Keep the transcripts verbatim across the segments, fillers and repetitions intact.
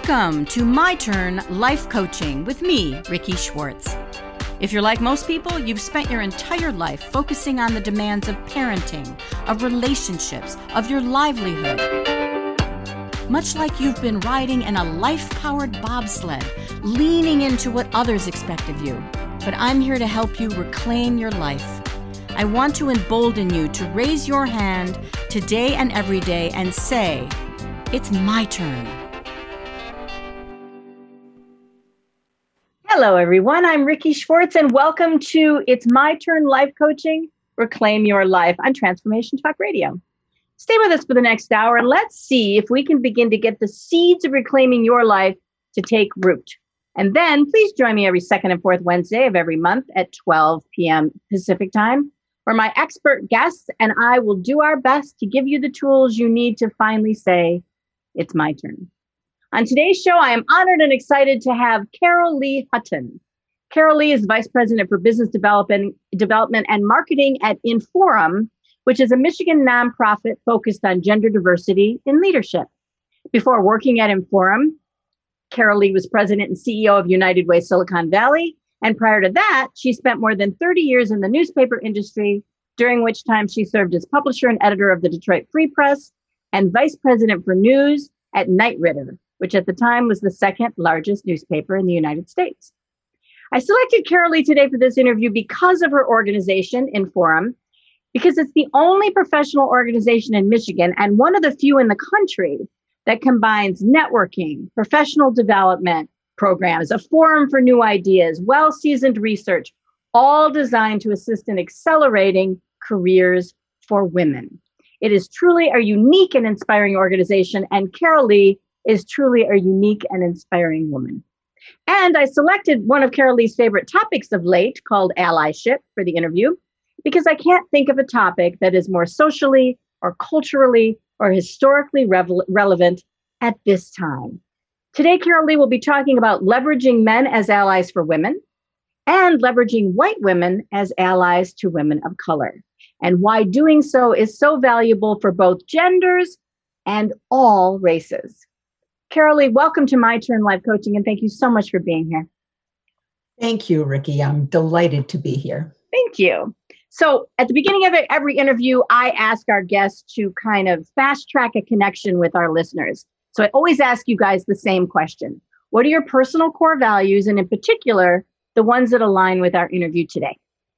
Welcome to My Turn Life Coaching with me, Ricky Schwartz. If you're like most people, you've spent your entire life focusing on the demands of parenting, of relationships, of your livelihood. Much like you've been riding in a life-powered bobsled, leaning into what others expect of you. But I'm here to help you reclaim your life. I want to embolden you to raise your hand today and every day and say, it's my turn. Hello, everyone. I'm Ricky Schwartz, and welcome to It's My Turn Life Coaching, Reclaim Your Life on Transformation Talk Radio. Stay with us for the next hour, and let's see if we can begin to get the seeds of reclaiming your life to take root. And then please join me every second and fourth Wednesday of every month at twelve p.m. Pacific time, where my expert guests and I will do our best to give you the tools you need to finally say, it's my turn. On today's show, I am honored and excited to have Carol Lee Hutton. Carol Lee is Vice President for Business Development, Development and Marketing at Inforum, which is a Michigan nonprofit focused on gender diversity in leadership. Before working at Inforum, Carol Lee was President and C E O of United Way Silicon Valley. And prior to that, she spent more than thirty years in the newspaper industry, during which time she served as publisher and editor of the Detroit Free Press and Vice President for News at Knight Ridder, which at the time was the second largest newspaper in the United States. I selected Carol Lee today for this interview because of her organization, Inforum, because it's the only professional organization in Michigan and one of the few in the country that combines networking, professional development programs, a forum for new ideas, well-seasoned research, all designed to assist in accelerating careers for women. It is truly a unique and inspiring organization, and Carol Lee is truly a unique and inspiring woman. And I selected one of Carol Lee's favorite topics of late called allyship for the interview, because I can't think of a topic that is more socially or culturally or historically revel- relevant at this time. Today, Carol Lee will be talking about leveraging men as allies for women and leveraging white women as allies to women of color, and why doing so is so valuable for both genders and all races. Carol Lee, welcome to My Turn Life Coaching, and thank you so much for being here. Thank you, Ricky. I'm delighted to be here. Thank you. So at the beginning of every interview, I ask our guests to kind of fast track a connection with our listeners. So I always ask you guys the same question. What are your personal core values, and in particular, the ones that align with our interview today?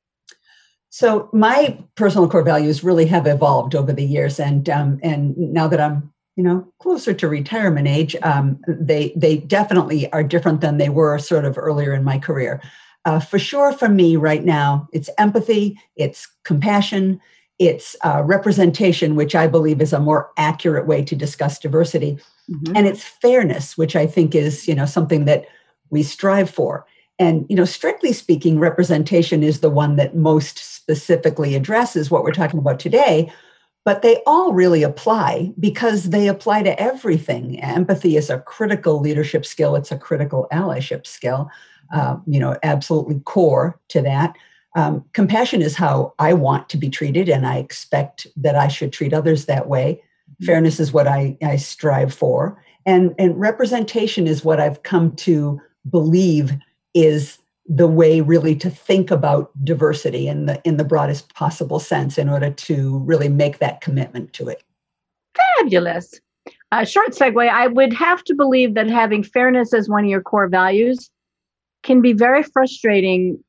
So my personal core values really have evolved over the years. And um, and now that I'm you know, closer to retirement age, um, they they definitely are different than they were sort of earlier in my career. Uh, for sure, for me right now, it's empathy, it's compassion, it's uh, representation, which I believe is a more accurate way to discuss diversity, mm-hmm. and it's fairness, which I think is you know something that we strive for. And you know, strictly speaking, representation is the one that most specifically addresses what we're talking about today. But they all really apply because they apply to everything. Empathy is a critical leadership skill. It's a critical allyship skill, uh, you know, absolutely core to that. Um, compassion is how I want to be treated, and I expect that I should treat others that way. Mm-hmm. Fairness is what I, I strive for. And, and representation is what I've come to believe is the way really to think about diversity in the in the broadest possible sense in order to really make that commitment to it. Fabulous. Uh, short segue, I would have to believe that having fairness as one of your core values can be very frustrating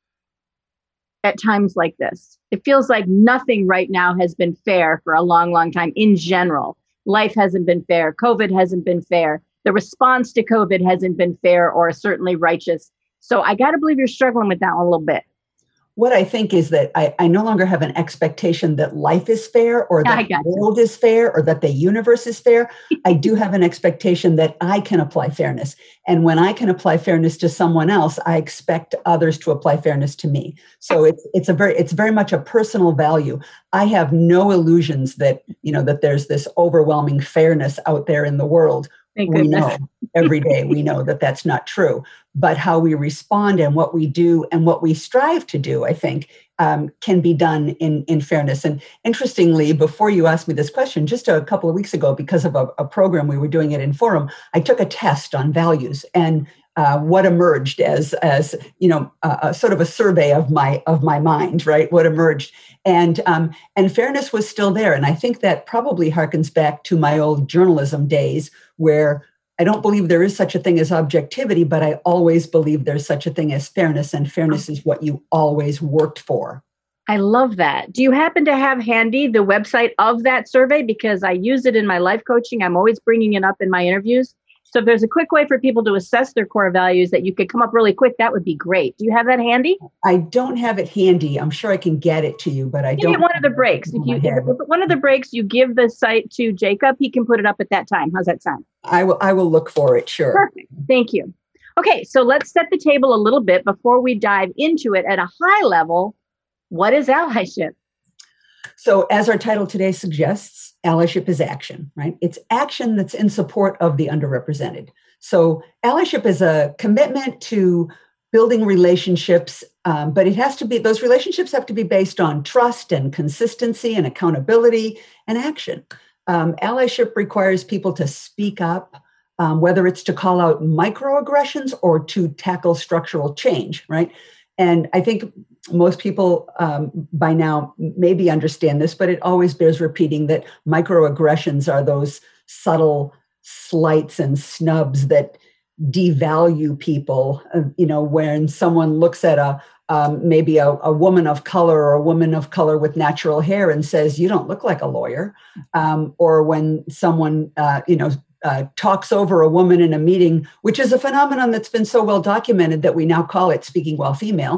at times like this. It feels like nothing right now has been fair for a long, long time in general. Life hasn't been fair. COVID hasn't been fair. The response to COVID hasn't been fair or certainly righteous. So I got to believe you're struggling with that one a little bit. What I think is that I, I no longer have an expectation that life is fair or that the world is fair or that the universe is fair. I do have an expectation that I can apply fairness. And when I can apply fairness to someone else, I expect others to apply fairness to me. So it's it's a very it's very much a personal value. I have no illusions that, you know, that there's this overwhelming fairness out there in the world. Thank we goodness. know every day, we know that that's not true. But how we respond and what we do and what we strive to do, I think, um, can be done in, in fairness. And interestingly, before you asked me this question, just a couple of weeks ago, because of a, a program we were doing at Inforum, I took a test on values, and uh, what emerged as, as you know, a, a sort of a survey of my of my mind, right? What emerged, and um, and fairness was still there. And I think that probably harkens back to my old journalism days, where I don't believe there is such a thing as objectivity, but I always believe there's such a thing as fairness, and fairness is what you always worked for. I love that. Do you happen to have handy the website of that survey? Because I use it in my life coaching. I'm always bringing it up in my interviews. So if there's a quick way for people to assess their core values that you could come up really quick, that would be great. Do you have that handy? I don't have it handy. I'm sure I can get it to you, but I Give don't. It one of the breaks. If you if one of the breaks, you give the site to Jacob, he can put it up at that time. How's that sound? I will. I will look for it. Sure. Perfect. Thank you. Okay, so let's set the table a little bit before we dive into it at a high level. What is allyship? So, as our title today suggests, allyship is action, right? It's action that's in support of the underrepresented. So, allyship is a commitment to building relationships, um, but it has to be, those relationships have to be based on trust and consistency and accountability and action. Um, allyship requires people to speak up, um, whether it's to call out microaggressions or to tackle structural change, right? And I think most people um, by now maybe understand this, but it always bears repeating that microaggressions are those subtle slights and snubs that devalue people. Uh, you know, when someone looks at a um, maybe a, a woman of color or a woman of color with natural hair and says, "You don't look like a lawyer," um, or when someone uh, you know. Uh, talks over a woman in a meeting, which is a phenomenon that's been so well documented that we now call it speaking while female.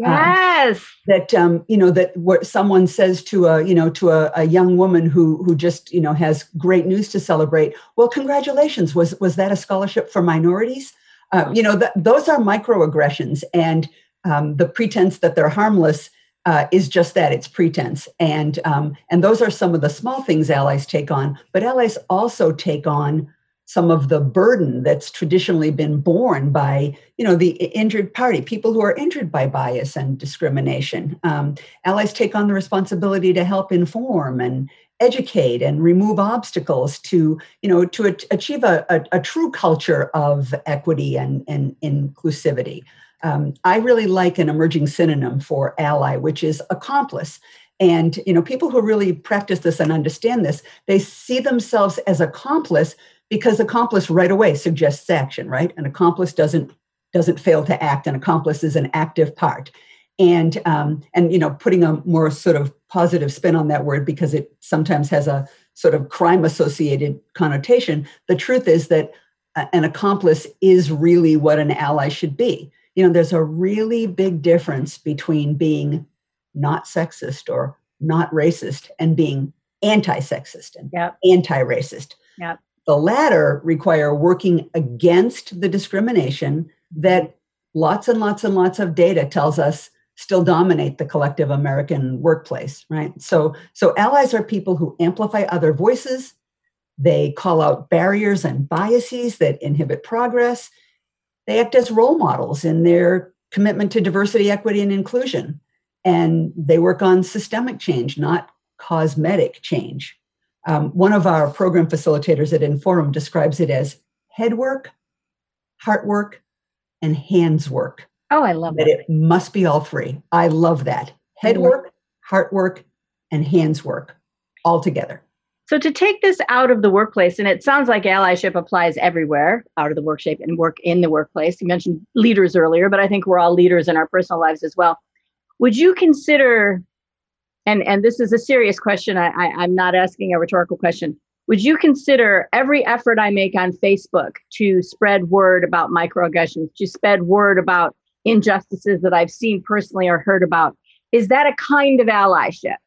Yes. Um, that um, you know that what someone says to a you know to a, a young woman who who just you know has great news to celebrate. Well, congratulations. Was was that a scholarship for minorities? Uh, you know, th- those are microaggressions, and um, the pretense that they're harmless Uh, is just that, it's pretense. And um, and those are some of the small things allies take on, but allies also take on some of the burden that's traditionally been borne by, you know, the injured party, people who are injured by bias and discrimination. Um, allies take on the responsibility to help inform and educate and remove obstacles to, you know, to a- achieve a, a, a true culture of equity and, and inclusivity. Um, I really like an emerging synonym for ally, which is accomplice. And, you know, people who really practice this and understand this, they see themselves as accomplice because accomplice right away suggests action, right? An accomplice doesn't doesn't fail to act. An accomplice is an active part. And, um, and you know, putting a more sort of positive spin on that word because it sometimes has a sort of crime-associated connotation, the truth is that an accomplice is really what an ally should be. You know, there's a really big difference between being not sexist or not racist and being anti-sexist and yep. anti-racist. Yep. The latter require working against the discrimination that lots and lots and lots of data tells us still dominate the collective American workplace, right? So, so allies are people who amplify other voices. They call out barriers and biases that inhibit progress. They act as role models in their commitment to diversity, equity, and inclusion. And they work on systemic change, not cosmetic change. Um, one of our program facilitators at Inforum describes it as head work, heart work, and hands work. Oh, I love that. That it must be all three. I love that. Head work, heart work, and hands work all together. So to take this out of the workplace, and it sounds like allyship applies everywhere, out of the workspace and work in the workplace. You mentioned leaders earlier, but I think we're all leaders in our personal lives as well. Would you consider, and, and this is a serious question, I, I, I'm not asking a rhetorical question, would you consider every effort I make on Facebook to spread word about microaggressions, to spread word about injustices that I've seen personally or heard about, is that a kind of allyship?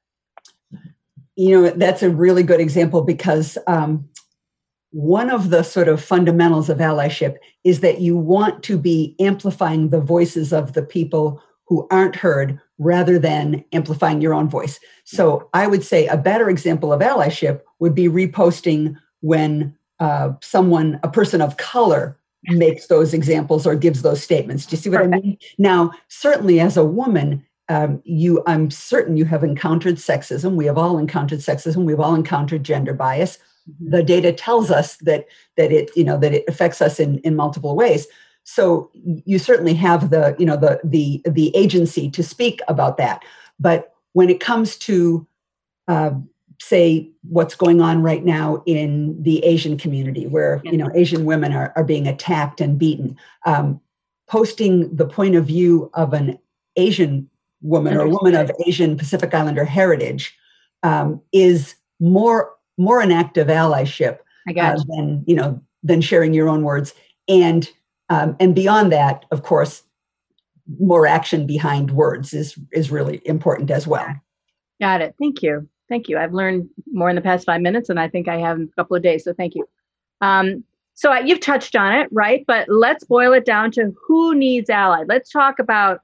You know, that's a really good example because um, one of the sort of fundamentals of allyship is that you want to be amplifying the voices of the people who aren't heard rather than amplifying your own voice. So I would say a better example of allyship would be reposting when uh, someone, a person of color, makes those examples or gives those statements. Do you see what Perfect. I mean? Now, certainly as a woman, um, you, I'm certain you have encountered sexism. We have all encountered sexism. We've all encountered gender bias. Mm-hmm. The data tells us that that it, you know, that it affects us in, in multiple ways. So you certainly have the, you know, the the the agency to speak about that. But when it comes to, uh, say, what's going on right now in the Asian community, where you know Asian women are, are being attacked and beaten, um, posting the point of view of an Asian woman or woman of Asian Pacific Islander heritage um, is more more an act of allyship I got uh, than you know than sharing your own words. And um, and beyond that, of course, more action behind words is is really important as well. Got it. Thank you. Thank you. I've learned more in the past five minutes, and I think I have in a couple of days. So thank you. Um, so I, you've touched on it, right? But let's boil it down to who needs allies. Let's talk about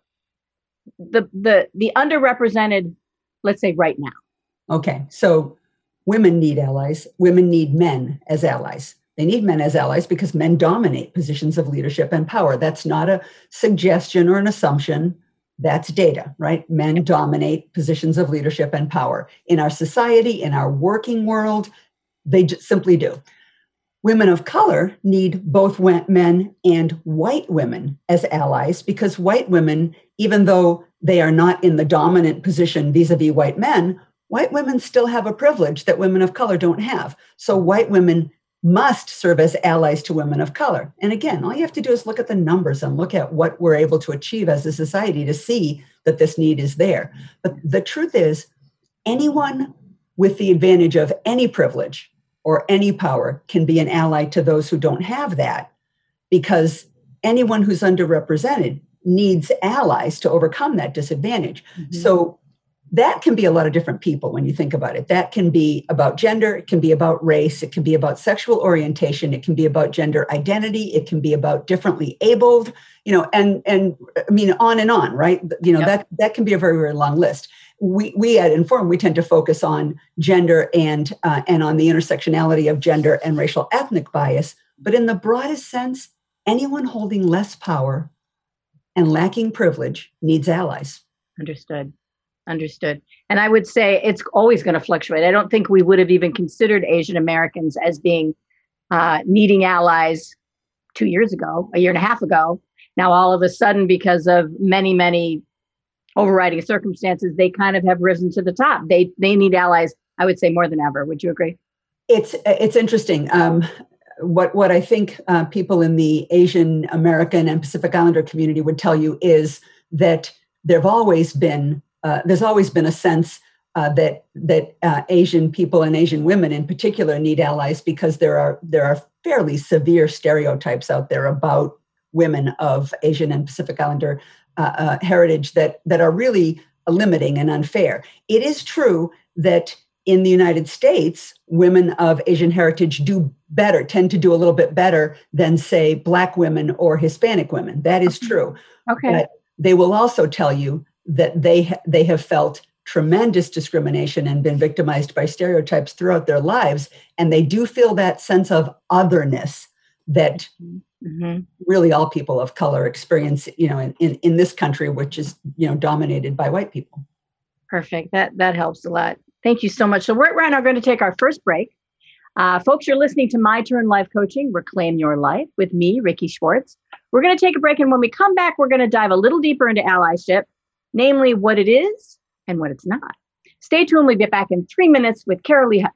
the the the underrepresented, let's say right now. Okay. So women need allies. Women need men as allies. They need men as allies because men dominate positions of leadership and power. That's not a suggestion or an assumption. That's data, right? Men dominate positions of leadership and power in our society, in our working world. They j- simply do. Women of color need both men and white women as allies because white women, even though they are not in the dominant position vis-a-vis white men, white women still have a privilege that women of color don't have. So white women must serve as allies to women of color. And again, all you have to do is look at the numbers and look at what we're able to achieve as a society to see that this need is there. But the truth is, anyone with the advantage of any privilege or any power can be an ally to those who don't have that, because anyone who's underrepresented needs allies to overcome that disadvantage. Mm-hmm. So that can be a lot of different people when you think about it. That can be about gender, it can be about race, it can be about sexual orientation, it can be about gender identity, it can be about differently abled, you know, and and I mean on and on, right? You know, yep. that that can be a very, very long list. We we at Inform, we tend to focus on gender and uh, and on the intersectionality of gender and racial ethnic bias. But in the broadest sense, anyone holding less power and lacking privilege needs allies. Understood. Understood. And I would say it's always going to fluctuate. I don't think we would have even considered Asian Americans as being uh, needing allies two years ago, a year and a half ago. Now, all of a sudden, because of many, many overriding circumstances, they kind of have risen to the top. They they need allies, I would say, more than ever. Would you agree? It's it's interesting. Um, what what I think uh, people in the Asian American and Pacific Islander community would tell you is that there've always been Uh, there's always been a sense uh, that that uh, Asian people and Asian women in particular need allies because there are there are fairly severe stereotypes out there about women of Asian and Pacific Islander uh, uh, heritage that that are really limiting and unfair. It is true that in the United States, women of Asian heritage do better, tend to do a little bit better than, say, Black women or Hispanic women. That is true. Okay. But they will also tell you that they ha- they have felt tremendous discrimination and been victimized by stereotypes throughout their lives, and they do feel that sense of otherness that mm-hmm. really all people of color experience, you know, in, in, in this country, which is, you know, dominated by white people. Perfect. That that helps a lot. Thank you so much. So we're right now going to take our first break. Uh, folks, you're listening to My Turn Life Coaching, Reclaim Your Life with me, Ricky Schwartz. We're going to take a break, and when we come back, we're going to dive a little deeper into allyship, namely what it is and what it's not. Stay tuned. We'll be back in three minutes with Carol Lee.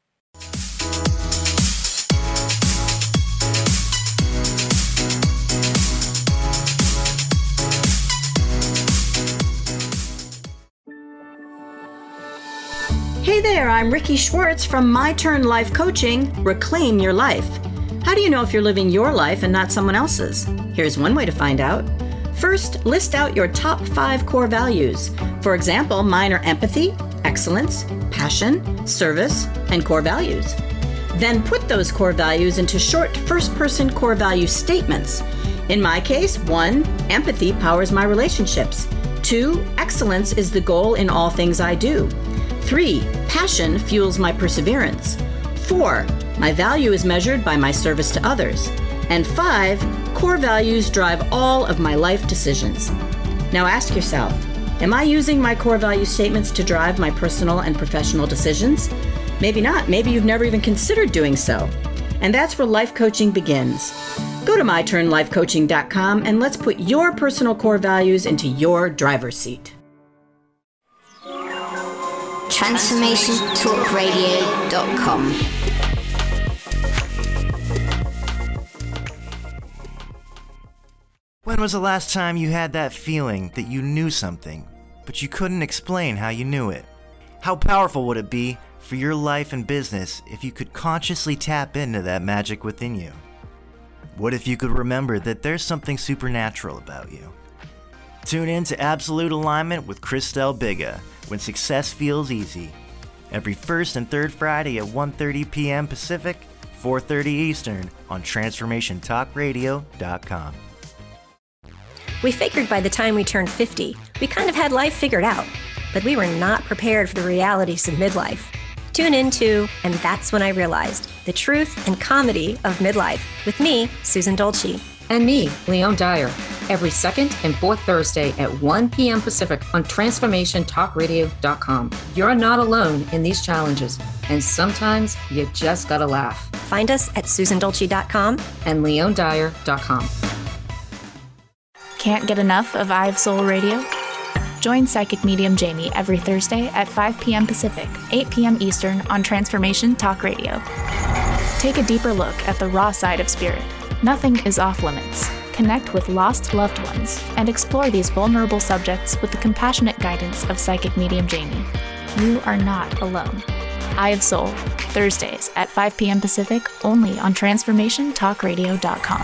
Hey there, I'm Ricky Schwartz from My Turn Life Coaching, Reclaim Your Life. How do you know if you're living your life and not someone else's? Here's one way to find out. First, list out your top five core values. For example, mine are empathy, excellence, passion, service, and core values. Then put those core values into short first-person core value statements. In my case, one, empathy powers my relationships. Two, excellence is the goal in all things I do. Three, passion fuels my perseverance. Four, my value is measured by my service to others. And five, core values drive all of my life decisions. Now ask yourself, Am I using my core value statements to drive my personal and professional decisions? Maybe not. Maybe you've never even considered doing so. And that's where life coaching begins. Go to my turn life coaching dot com and let's put your personal core values into your driver's seat. transformation talk radio dot com. When was the last time you had that feeling that you knew something, but you couldn't explain how you knew it? How powerful would it be for your life and business if you could consciously tap into that magic within you? What if you could remember that there's something supernatural about you? Tune in to Absolute Alignment with Christelle Biga when success feels easy. Every first and third Friday at one thirty p.m. Pacific, four thirty Eastern on transformation talk radio dot com. We figured by the time we turned fifty, we kind of had life figured out, but we were not prepared for the realities of midlife. Tune into And That's When I Realized, the truth and comedy of midlife, with me, Susan Dolce. And me, Leon Dyer, every second and fourth Thursday at one p.m. Pacific on transformation talk radio dot com. You're not alone in these challenges, and sometimes you just gotta laugh. Find us at susan dolce dot com and leon dyer dot com. Can't get enough of I Have Soul Radio? Join Psychic Medium Jamie every Thursday at five p.m. Pacific, eight p.m. Eastern on Transformation Talk Radio. Take a deeper look at the raw side of spirit. Nothing is off limits. Connect with lost loved ones and explore these vulnerable subjects with the compassionate guidance of Psychic Medium Jamie. You are not alone. I Have Soul, Thursdays at five p.m. Pacific, only on transformation talk radio dot com.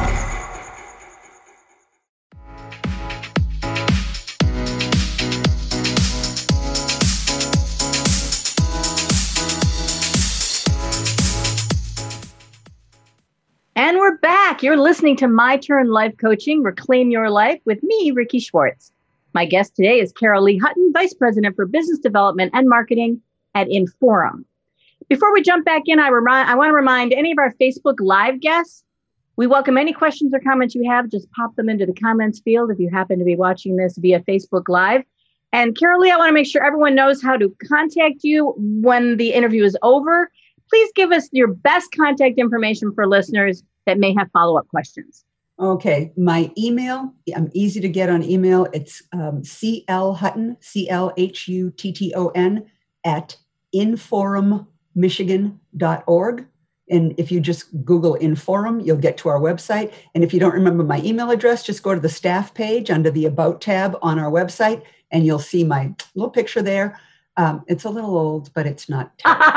And we're back. You're listening to My Turn Life Coaching, Reclaim Your Life with me, Ricky Schwartz. My guest today is Carol Lee Hutton, Vice President for Business Development and Marketing at Inforum. Before we jump back in, I, remind, I want to remind any of our Facebook Live guests, we welcome any questions or comments you have. Just pop them into the comments field if you happen to be watching this via Facebook Live. And Carol Lee, I want to make sure everyone knows how to contact you when the interview is over. Please give us your best contact information for listeners that may have follow-up questions. Okay. My email, I'm easy to get on email. It's um, C L Hutton, C L H U T T O N, at inforum michigan dot org. And if you just Google Inforum, you'll get to our website. And if you don't remember my email address, just go to the staff page under the About tab on our website, and you'll see my little picture there. Um, it's a little old, but it's not.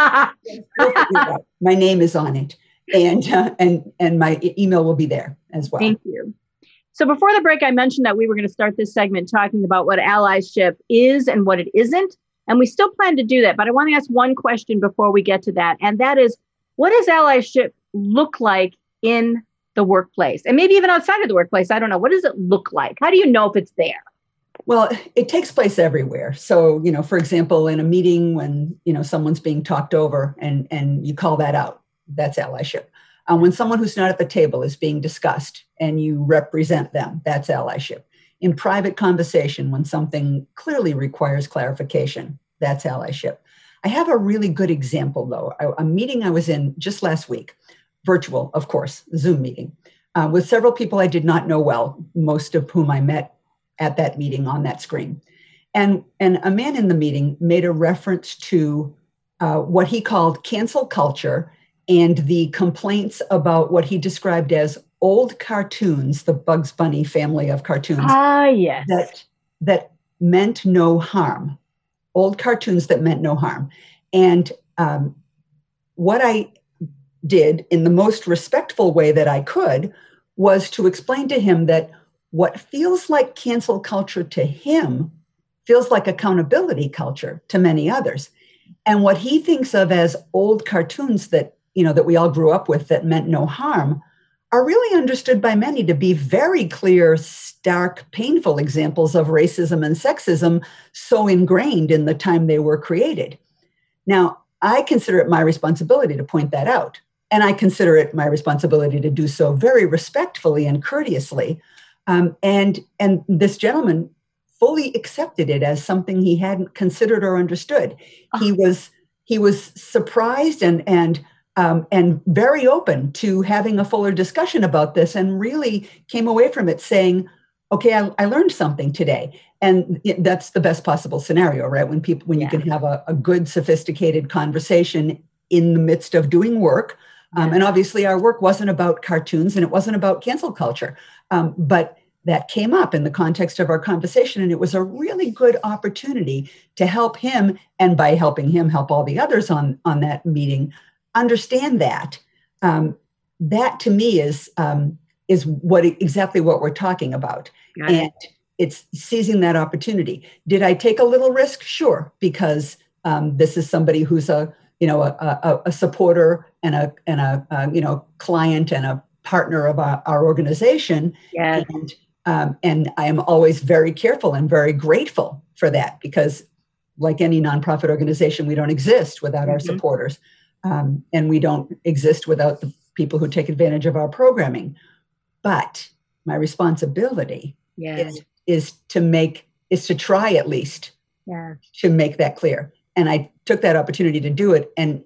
My name is on it, and uh, and and my e- email will be there as well. Thank you. So before the break, I mentioned that we were going to start this segment talking about what allyship is and what it isn't, and we still plan to do that. But I want to ask one question before we get to that, and that is, what does allyship look like in the workplace, and maybe even outside of the workplace? I don't know. What does it look like? How do you know if it's there? Well, it takes place everywhere. So, you know, for example, in a meeting when, you know, someone's being talked over and, and you call that out, that's allyship. Um, when someone who's not at the table is being discussed and you represent them, that's allyship. In private conversation, when something clearly requires clarification, that's allyship. I have a really good example, though. A, a meeting I was in just last week, virtual, of course, Zoom meeting, uh, with several people I did not know well, most of whom I met at that meeting on that screen. And, and a man in the meeting made a reference to uh, what he called cancel culture and the complaints about what he described as old cartoons, the Bugs Bunny family of cartoons. Ah, yes. That, that meant no harm. Old cartoons that meant no harm. And um, what I did in the most respectful way that I could was to explain to him that what feels like cancel culture to him feels like accountability culture to many others. And what he thinks of as old cartoons that, you know, that we all grew up with that meant no harm are really understood by many to be very clear, stark, painful examples of racism and sexism so ingrained in the time they were created. Now, I consider it my responsibility to point that out. And I consider it my responsibility to do so very respectfully and courteously. Um, and, and this gentleman fully accepted it as something he hadn't considered or understood. Oh. He was he was surprised and and um, and very open to having a fuller discussion about this, and really came away from it saying, okay, I, I learned something today. And it, that's the best possible scenario, right? When people, when yeah. you can have a, a good, sophisticated conversation in the midst of doing work. Um, and obviously our work wasn't about cartoons and it wasn't about cancel culture. Um, but that came up in the context of our conversation. And it was a really good opportunity to help him, and by helping him, help all the others on, on that meeting, understand that. Um, that to me is, um, is what exactly what we're talking about. Got and it. It's seizing that opportunity. Did I take a little risk? Sure, because um, this is somebody who's a, you know, a, a, a supporter and a and a, a you know client and a partner of our, our organization. Yes. And um, and I am always very careful and very grateful for that, because like any nonprofit organization, we don't exist without mm-hmm. our supporters, um, and we don't exist without the people who take advantage of our programming. But my responsibility yes. is, is to make, is to try at least yes. to make that clear. And I took that opportunity to do it, and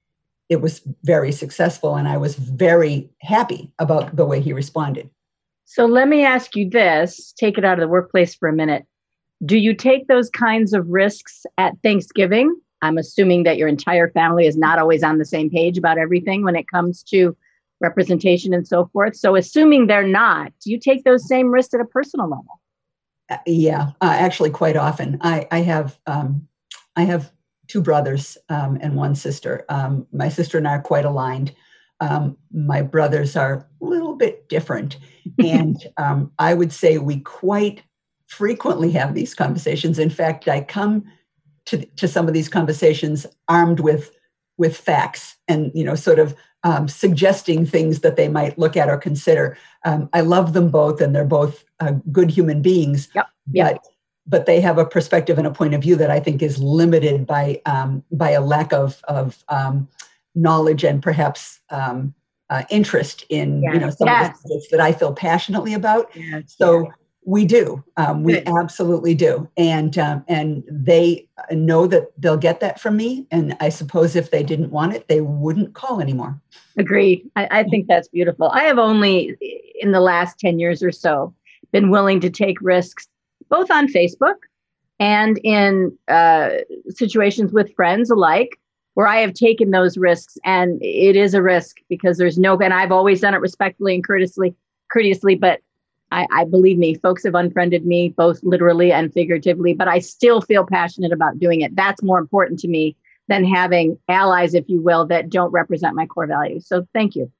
it was very successful. And I was very happy about the way he responded. So let me ask you this, take it out of the workplace for a minute. Do you take those kinds of risks at Thanksgiving? I'm assuming that your entire family is not always on the same page about everything when it comes to representation and so forth. So assuming they're not, do you take those same risks at a personal level? Uh, yeah, uh, actually quite often. I, I have um, I have two brothers um, and one sister. Um, my sister and I are quite aligned. Um, my brothers are a little bit different. And um, I would say we quite frequently have these conversations. In fact, I come to, to some of these conversations armed with with facts and, you know, sort of Um, suggesting things that they might look at or consider. Um, I love them both, and they're both uh, good human beings. Yep. Yep. But but they have a perspective and a point of view that I think is limited by um, by a lack of of um, knowledge and perhaps um, uh, interest in yes. you know some yes. of the subjects that I feel passionately about. Yes. So. Yes. We do. Um, we Good. absolutely do. And um, and they know that they'll get that from me. And I suppose if they didn't want it, they wouldn't call anymore. Agreed. I, I think that's beautiful. I have only, in the last ten years or so, been willing to take risks, both on Facebook and in uh, situations with friends alike, where I have taken those risks. And it is a risk because there's no, and I've always done it respectfully and courteously, courteously, but I, I believe me, folks have unfriended me, both literally and figuratively, but I still feel passionate about doing it. That's more important to me than having allies, if you will, that don't represent my core values. So thank you.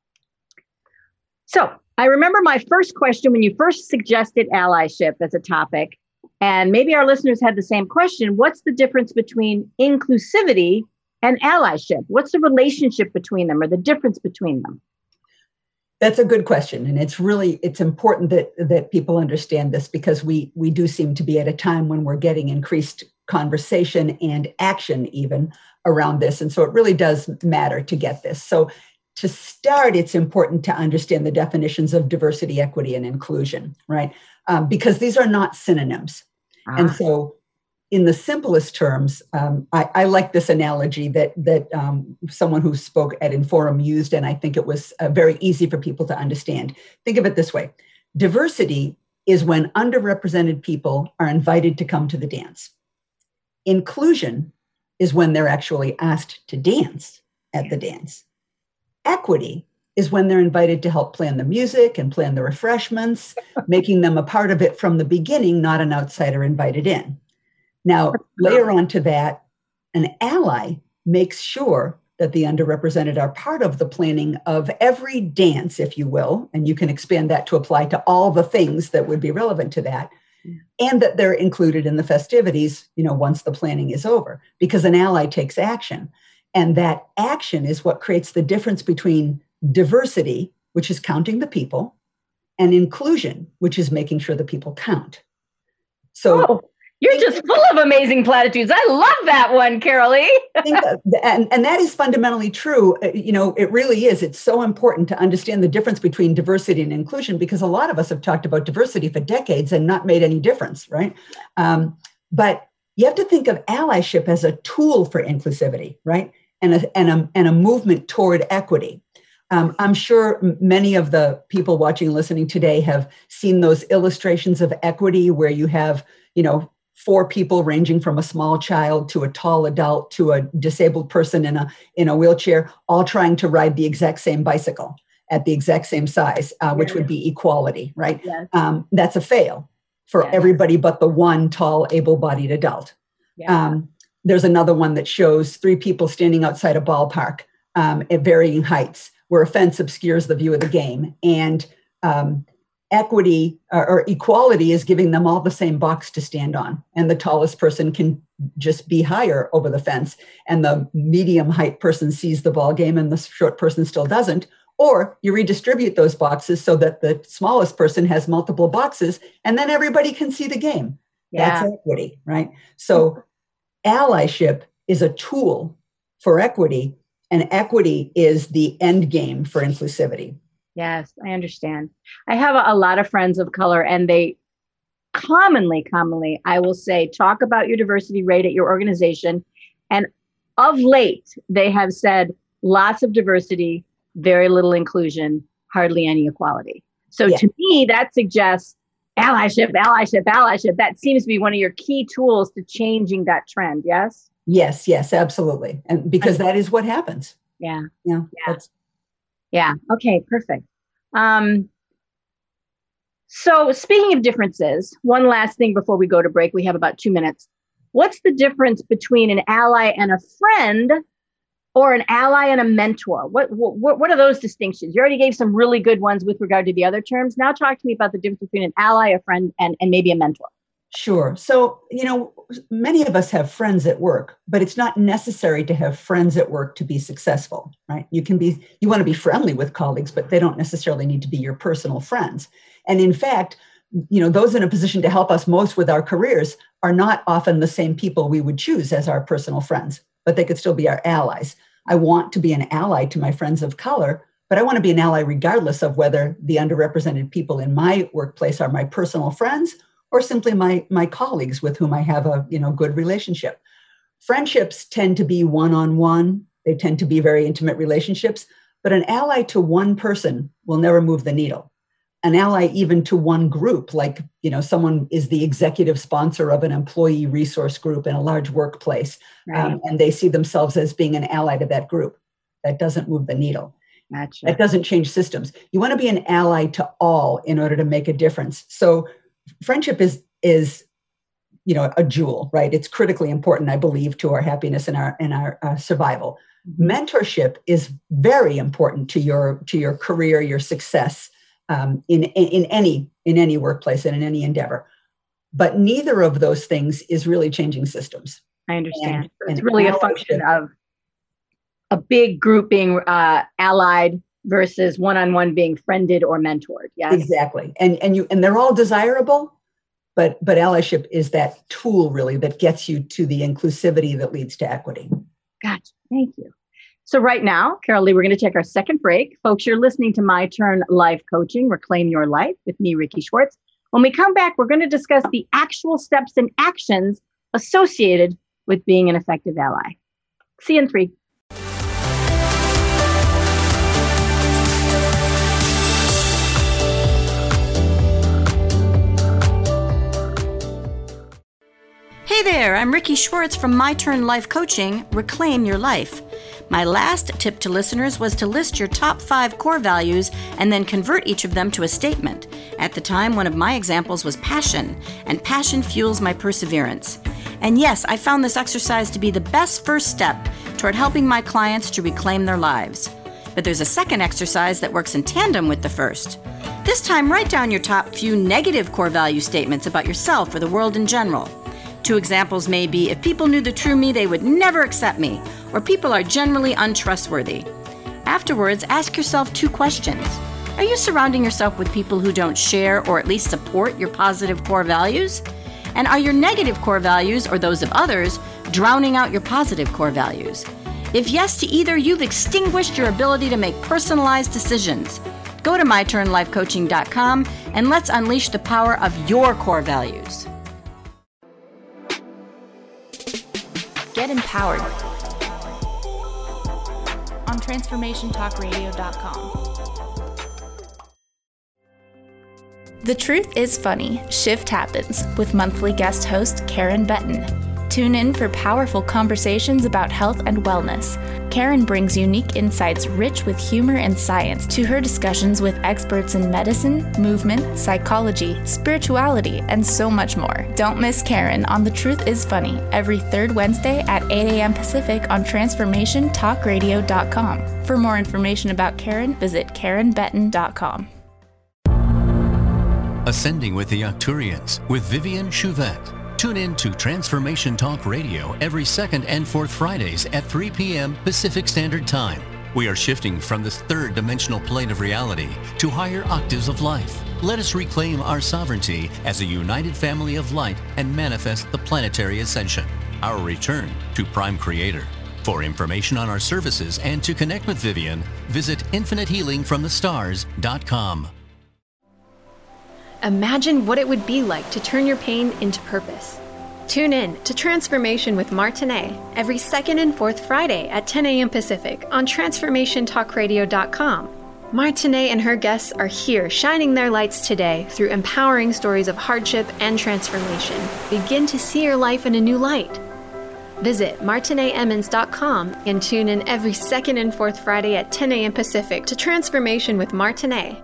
So I remember my first question when you first suggested allyship as a topic, and maybe our listeners had the same question. What's the difference between inclusivity and allyship? What's the relationship between them, or the difference between them? That's a good question. And it's really, it's important that that people understand this, because we we do seem to be at a time when we're getting increased conversation and action even around this. And so it really does matter to get this. So to start, it's important to understand the definitions of diversity, equity, and inclusion, right? Um, because these are not synonyms. Ah. And so in the simplest terms, um, I, I like this analogy that that um, someone who spoke at Inforum used, and I think it was uh, very easy for people to understand. Think of it this way. Diversity is when underrepresented people are invited to come to the dance. Inclusion is when they're actually asked to dance at the dance. Equity is when they're invited to help plan the music and plan the refreshments, making them a part of it from the beginning, not an outsider invited in. Now, layer onto that, an ally makes sure that the underrepresented are part of the planning of every dance, if you will, and you can expand that to apply to all the things that would be relevant to that, and that they're included in the festivities, you know, once the planning is over, because an ally takes action. And that action is what creates the difference between diversity, which is counting the people, and inclusion, which is making sure the people count. So, oh, You're just full of amazing platitudes. I love that one, Carolee. and, and that is fundamentally true. You know, it really is. It's so important to understand the difference between diversity and inclusion, because a lot of us have talked about diversity for decades and not made any difference, right? Um, but you have to think of allyship as a tool for inclusivity, right? And a, and a, and a movement toward equity. Um, I'm sure many of the people watching and listening today have seen those illustrations of equity where you have, you know, four people ranging from a small child to a tall adult to a disabled person in a in a wheelchair, all trying to ride the exact same bicycle at the exact same size, uh, which yes. would be equality, right? Yes. Um, that's a fail for yes. everybody but the one tall, able-bodied adult. Yes. Um, there's another one that shows three people standing outside a ballpark um, at varying heights, where a fence obscures the view of the game. And um, equity or, or equality is giving them all the same box to stand on. And the tallest person can just be higher over the fence. And the medium height person sees the ball game and the short person still doesn't. Or you redistribute those boxes so that the smallest person has multiple boxes and then everybody can see the game. Yeah. That's equity, right? So allyship is a tool for equity, and equity is the end game for inclusivity. Yes, I understand. I have a, a lot of friends of color, and they commonly, commonly, I will say, talk about your diversity rate at your organization. And of late, they have said lots of diversity, very little inclusion, hardly any equality. So yeah. to me, that suggests allyship, allyship, allyship. That seems to be one of your key tools to changing that trend. Yes? Yes, yes, absolutely. And because that is what happens. Yeah. Yeah. Yeah. Yeah. Okay, perfect. Um, so speaking of differences, one last thing before we go to break, we have about two minutes. What's the difference between an ally and a friend, or an ally and a mentor? What, what, what are those distinctions? You already gave some really good ones with regard to the other terms. Now talk to me about the difference between an ally, a friend, and, and maybe a mentor. Sure. So, you know, many of us have friends at work, but it's not necessary to have friends at work to be successful, right? You can be, you want to be friendly with colleagues, but they don't necessarily need to be your personal friends. And in fact, you know, those in a position to help us most with our careers are not often the same people we would choose as our personal friends, but they could still be our allies. I want to be an ally to my friends of color, but I want to be an ally regardless of whether the underrepresented people in my workplace are my personal friends or simply my, my colleagues with whom I have a, you know, good relationship. Friendships tend to be one-on-one. They tend to be very intimate relationships, but an ally to one person will never move the needle. An ally even to one group, like, you know, someone is the executive sponsor of an employee resource group in a large workplace, right. um, and they see themselves as being an ally to that group. That doesn't move the needle. Gotcha. That doesn't change systems. You want to be an ally to all in order to make a difference. So friendship is, is, you know, a jewel, right? It's critically important, I believe, to our happiness and our, and our uh, survival. Mentorship is very important to your, to your career, your success, um, in, in, in any, in any workplace and in any endeavor. But neither of those things is really changing systems. I understand. And, it's and really a function of a big group being uh, allied versus one-on-one being friended or mentored. Yes, exactly. And and you and they're all desirable, but but allyship is that tool really that gets you to the inclusivity that leads to equity. Gotcha. Thank you. So right now, Carolee, we're going to take our second break. Folks, you're listening to My Turn Life Coaching, Reclaim Your Life with me, Ricky Schwartz. When we come back, we're going to discuss the actual steps and actions associated with being an effective ally. See you in three. Hey there, I'm Ricky Schwartz from My Turn Life Coaching, Reclaim Your Life. My last tip to listeners was to list your top five core values and then convert each of them to a statement. At the time, one of my examples was passion, and passion fuels my perseverance. And yes, I found this exercise to be the best first step toward helping my clients to reclaim their lives. But there's a second exercise that works in tandem with the first. This time, write down your top few negative core value statements about yourself or the world in general. Two examples may be, if people knew the true me, they would never accept me, or people are generally untrustworthy. Afterwards, ask yourself two questions. Are you surrounding yourself with people who don't share or at least support your positive core values? And are your negative core values, or those of others, drowning out your positive core values? If yes to either, you've extinguished your ability to make personalized decisions. Go to my turn life coaching dot com and let's unleash the power of your core values. Get empowered on transformation talk radio dot com. The Truth is Funny, Shift Happens with monthly guest host Karen Benton. Tune in for powerful conversations about health and wellness. Karen brings unique insights rich with humor and science to her discussions with experts in medicine, movement, psychology, spirituality, and so much more. Don't miss Karen on The Truth is Funny every third Wednesday at eight a.m. Pacific on transformation talk radio dot com. For more information about Karen, visit karen benton dot com. Ascending with the Arcturians with Vivian Chouvette. Tune in to Transformation Talk Radio every second and fourth Fridays at three p.m. Pacific Standard Time. We are shifting from this third dimensional plane of reality to higher octaves of life. Let us reclaim our sovereignty as a united family of light and manifest the planetary ascension, our return to Prime Creator. For information on our services and to connect with Vivian, visit infinite healing from the stars dot com. Imagine what it would be like to turn your pain into purpose. Tune in to Transformation with Martinet every second and fourth Friday at ten a.m. Pacific on transformation talk radio dot com. Martinet and her guests are here shining their lights today through empowering stories of hardship and transformation. Begin to see your life in a new light. Visit martinet emmons dot com and tune in every second and fourth Friday at ten a.m. Pacific to Transformation with Martinet.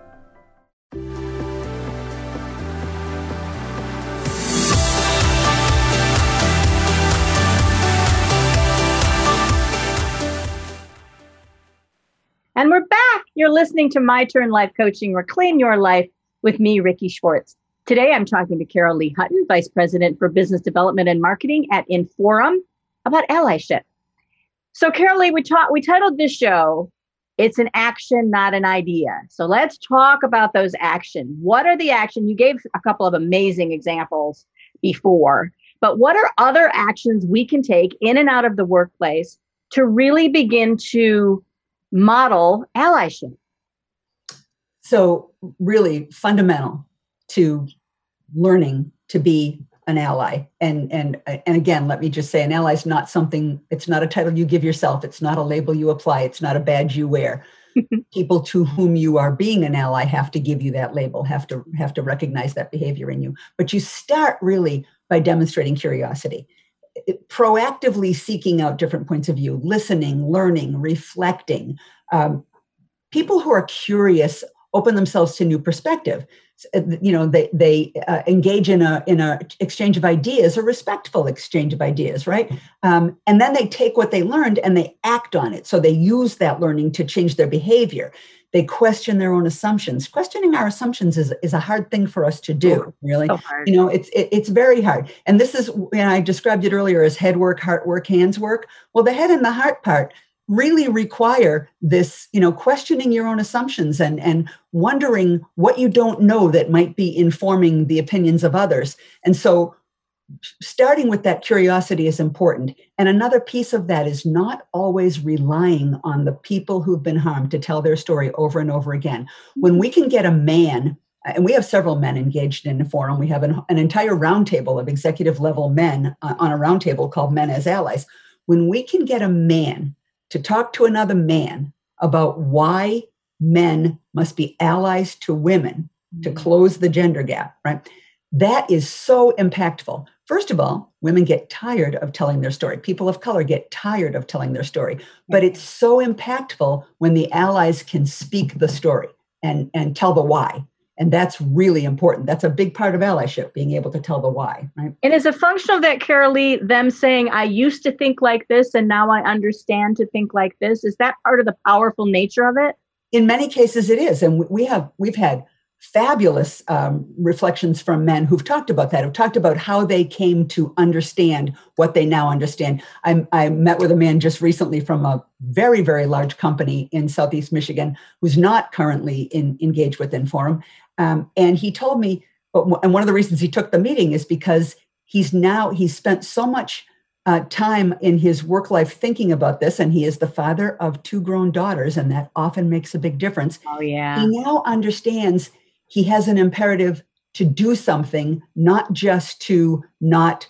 And we're back. You're listening to My Turn Life Coaching, Reclaim Your Life with me, Ricky Schwartz. Today, I'm talking to Carol Lee Hutton, Vice President for Business Development and Marketing at Inforum, about allyship. So, Carol Lee, we, ta- we titled this show, It's an Action, Not an Idea. So let's talk about those actions. What are the actions? You gave a couple of amazing examples before, but what are other actions we can take in and out of the workplace to really begin to model allyship? So really fundamental to learning to be an ally. And, and, and again, let me just say, an ally is not something, it's not a title you give yourself. It's not a label you apply. It's not a badge you wear. People to whom you are being an ally have to give you that label, have to, have to recognize that behavior in you. But you start really by demonstrating curiosity. It, proactively seeking out different points of view, listening, learning, reflecting. Um, people who are curious open themselves to new perspective. You know, they they uh, engage in a in a exchange of ideas, a respectful exchange of ideas, right? Um, and then they take what they learned and they act on it. So they use that learning to change their behavior. They question their own assumptions. Questioning our assumptions is, is a hard thing for us to do, really. So hard. You know, it's it, it's very hard. And this is, and I described it earlier as head work, heart work, hands work. Well, the head and the heart part really require this, you know, questioning your own assumptions and, and wondering what you don't know that might be informing the opinions of others. And so starting with that curiosity is important. And another piece of that is not always relying on the people who've been harmed to tell their story over and over again. When we can get a man, and we have several men engaged in a forum, we have an, an entire roundtable of executive level men on a roundtable called Men as Allies. When we can get a man to talk to another man about why men must be allies to women to close the gender gap, right? That is so impactful. First of all, women get tired of telling their story. People of color get tired of telling their story. But it's so impactful when the allies can speak the story and, and tell the why. And that's really important. That's a big part of allyship, being able to tell the why, right? And is a function of that, Carol Lee, them saying, I used to think like this and now I understand to think like this? Is that part of the powerful nature of it? In many cases it is. And we have, we've had fabulous um, reflections from men who've talked about that, who've talked about how they came to understand what they now understand. I, I met with a man just recently from a very, very large company in Southeast Michigan who's not currently in, engaged with Inforum. Um, and he told me but and one of the reasons he took the meeting is because he's now he's spent so much uh, time in his work life thinking about this, and he is the father of two grown daughters, and that often makes a big difference. Oh yeah. He now understands he has an imperative to do something, not just to not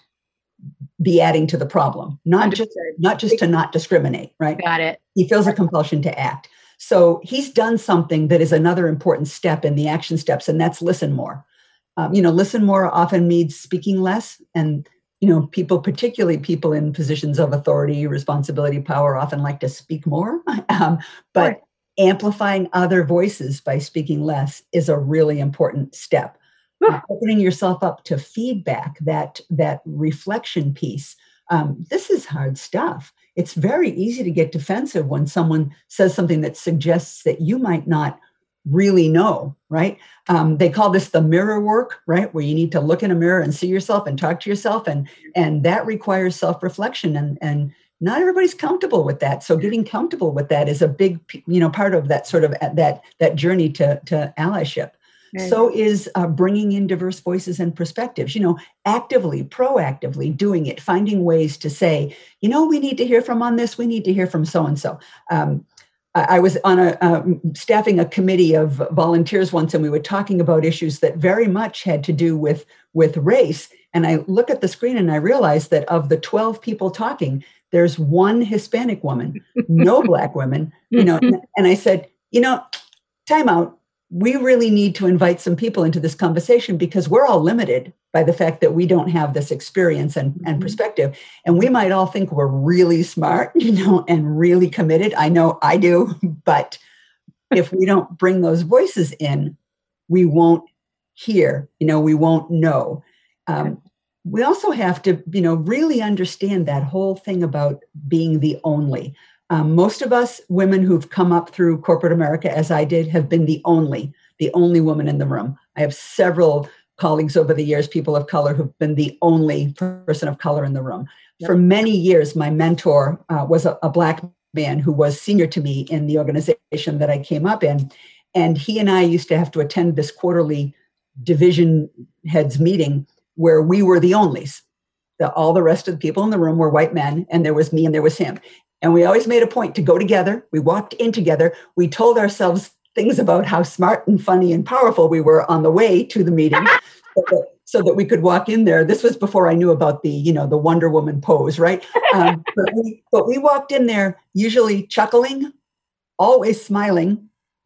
be adding to the problem, not Understood. just not just to not discriminate, right? Got it. He feels a compulsion to act. So he's done something that is another important step in the action steps, and that's listen more. Um, you know, listen more often means speaking less. And, you know, people, particularly people in positions of authority, responsibility, power, often like to speak more. um, but right. amplifying other voices by speaking less is a really important step. Uh, opening yourself up to feedback, that that reflection piece. Um, this is hard stuff. It's very easy to get defensive when someone says something that suggests that you might not really know, right? Um, they call this the mirror work, right? Where you need to look in a mirror and see yourself and talk to yourself. And, and that requires self-reflection. And, and not everybody's comfortable with that. So getting comfortable with that is a big, you know, part of that sort of that, that journey to, to allyship. Right. So is uh, bringing in diverse voices and perspectives, you know, actively, proactively doing it, finding ways to say, you know, we need to hear from on this, we need to hear from so-and-so. Um, I was on a um, staffing a committee of volunteers once, and we were talking about issues that very much had to do with, with race. And I look at the screen and I realized that of the twelve people talking, there's one Hispanic woman, no Black women, you know, and I said, you know, time out. We really need to invite some people into this conversation because we're all limited by the fact that we don't have this experience and, mm-hmm. and perspective. And we might all think we're really smart, you know, and really committed. I know I do, but if we don't bring those voices in, we won't hear, you know, we won't know. Um, we also have to, you know, really understand that whole thing about being the only. Um, most of us women who've come up through corporate America, as I did, have been the only, the only woman in the room. I have several colleagues over the years, people of color, who've been the only person of color in the room. Yep. For many years, my mentor uh, was a, a Black man who was senior to me in the organization that I came up in. And he and I used to have to attend this quarterly division heads meeting where we were the onlys. The, all the rest of the people in the room were white men, and there was me and there was him. And we always made a point to go together. We walked in together. We told ourselves things about how smart and funny and powerful we were on the way to the meeting so, that, so that we could walk in there. This was before I knew about the, you know, the Wonder Woman pose, right? Um, but, we, but we walked in there usually chuckling, always smiling,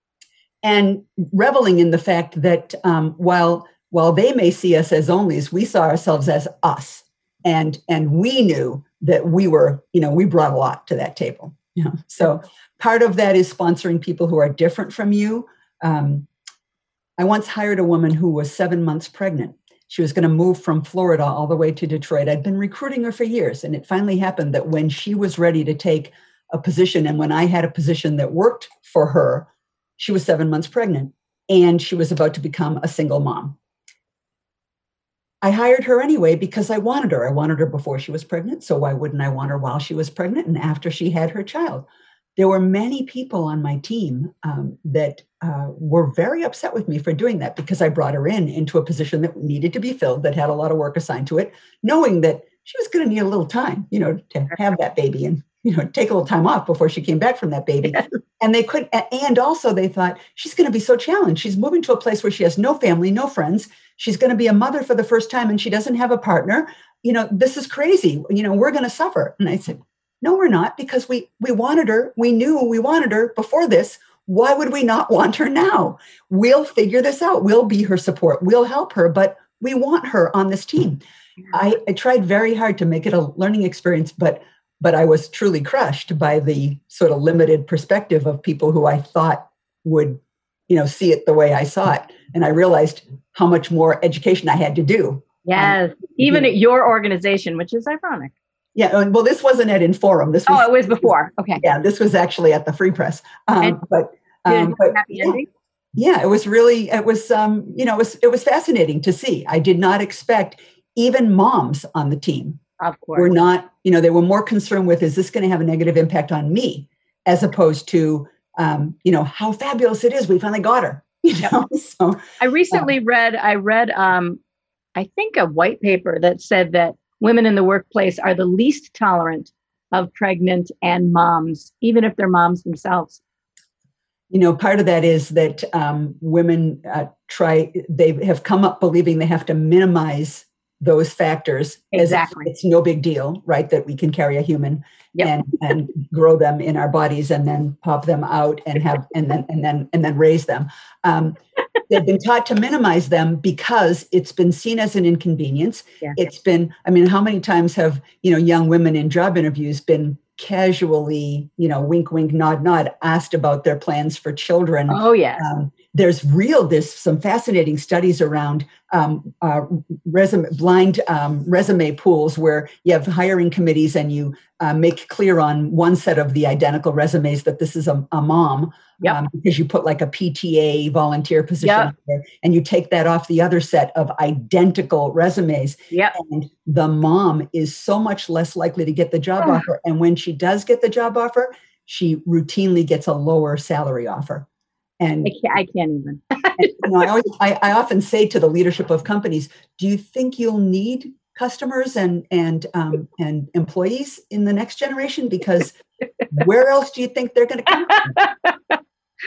and reveling in the fact that um, while, while they may see us as onlys, we saw ourselves as us. And, and we knew that we were, you know, we brought a lot to that table. You know? So part of that is sponsoring people who are different from you. Um, I once hired a woman who was seven months pregnant. She was going to move from Florida all the way to Detroit. I'd been recruiting her for years. And it finally happened that when she was ready to take a position, and when I had a position that worked for her, she was seven months pregnant and she was about to become a single mom. I hired her anyway because I wanted her. I wanted her before she was pregnant. So why wouldn't I want her while she was pregnant and after she had her child? There were many people on my team um, that uh, were very upset with me for doing that because I brought her in into a position that needed to be filled, that had a lot of work assigned to it, knowing that she was going to need a little time, you know, to have that baby and, you know, take a little time off before she came back from that baby. Yeah. And they could, and also they thought she's going to be so challenged. She's moving to a place where she has no family, no friends. She's going to be a mother for the first time and she doesn't have a partner. You know, this is crazy. You know, we're going to suffer. And I said, no, we're not, because we, we wanted her. We knew we wanted her before this. Why would we not want her now? We'll figure this out. We'll be her support. We'll help her, but we want her on this team. I, I tried very hard to make it a learning experience, but but I was truly crushed by the sort of limited perspective of people who I thought would, you know, see it the way I saw it. And I realized how much more education I had to do. Yes, um, even you know, at your organization, which is ironic. Yeah, well, this wasn't at Inforum. This was, oh, it was before. Okay. Yeah, this was actually at the Free Press. Um, but um, but happy yeah, ending. Yeah, it was really, it was, um, you know, it was, it was fascinating to see. I did not expect even moms on the team. Of course. Were not, you know, they were more concerned with, is this going to have a negative impact on me, as opposed to, um, you know, how fabulous it is. We finally got her. You know, so I recently um, read, I read, um, I think a white paper that said that women in the workplace are the least tolerant of pregnant and moms, even if they're moms themselves. You know, part of that is that um, women uh, try, they have come up believing they have to minimize those factors. Exactly. As if it's no big deal, right? That we can carry a human yep. and, and grow them in our bodies and then pop them out and have, and then, and then, and then raise them. Um, they've been taught to minimize them because it's been seen as an inconvenience. Yeah. It's been, I mean, how many times have, you know, young women in job interviews been casually, you know, wink, wink, nod, nod, asked about their plans for children. Oh, yes. Um, there's real, there's some fascinating studies around um, uh, resume, blind um, resume pools where you have hiring committees and you uh, make clear on one set of the identical resumes that this is a, a mom. Yep. Um, because you put like a P T A volunteer position yep. there, and you take that off the other set of identical resumes. Yep. And the mom is so much less likely to get the job oh. offer. And when she does get the job offer, she routinely gets a lower salary offer. And I can't, I can't even. and, you know, I, always, I, I often say to the leadership of companies, do you think you'll need customers and and um, and employees in the next generation? Because where else do you think they're going to come from?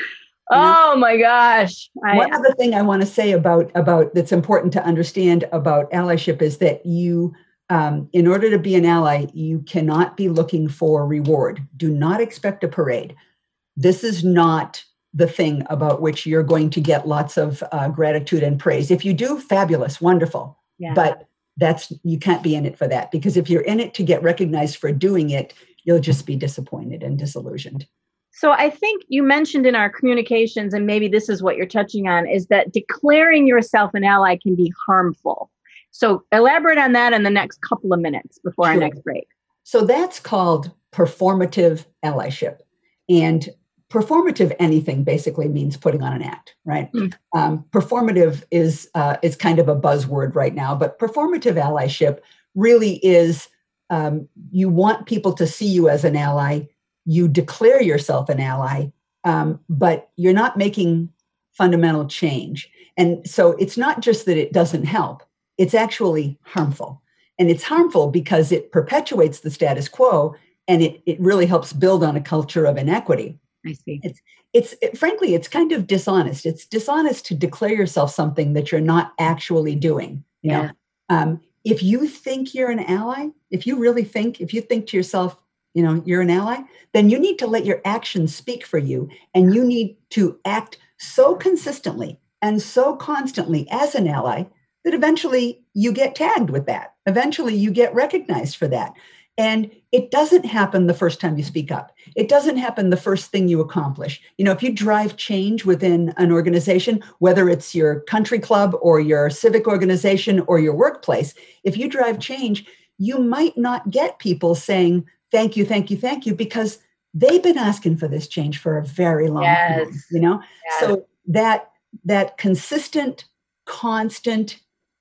Oh my gosh. I, One other thing I want to say about, about that's important to understand about allyship is that you, um, in order to be an ally, you cannot be looking for reward. Do not expect a parade. This is not the thing about which you're going to get lots of uh, gratitude and praise. If you do, fabulous, wonderful. Yeah. But that's, you can't be in it for that, because if you're in it to get recognized for doing it, you'll just be disappointed and disillusioned. So I think you mentioned in our communications, and maybe this is what you're touching on, is that declaring yourself an ally can be harmful. So elaborate on that in the next couple of minutes before sure. our next break. So that's called performative allyship. And performative anything basically means putting on an act, right? Mm. Um, performative is uh, is kind of a buzzword right now, but performative allyship really is um, you want people to see you as an ally. You declare yourself an ally, um, but you're not making fundamental change. And so it's not just that it doesn't help, it's actually harmful. And it's harmful because it perpetuates the status quo, and it, it really helps build on a culture of inequity. I see. It's, it's it, frankly, it's kind of dishonest. It's dishonest to declare yourself something that you're not actually doing. You yeah. know, um, if you think you're an ally, if you really think, if you think to yourself, you know, you're an ally, then you need to let your actions speak for you. And you need to act so consistently and so constantly as an ally that eventually you get tagged with that. Eventually you get recognized for that. And it doesn't happen the first time you speak up. It doesn't happen the first thing you accomplish. You know, if you drive change within an organization, whether it's your country club or your civic organization or your workplace, if you drive change, you might not get people saying, thank you, thank you, thank you, because they've been asking for this change for a very long yes. time, you know? Yes. So that, that consistent, constant